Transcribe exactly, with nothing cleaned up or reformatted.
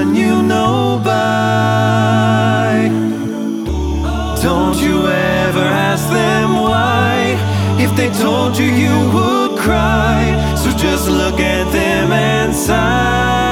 person you know by. Don't you ever ask them why. If they told you, you would cry. So just look at them and sigh.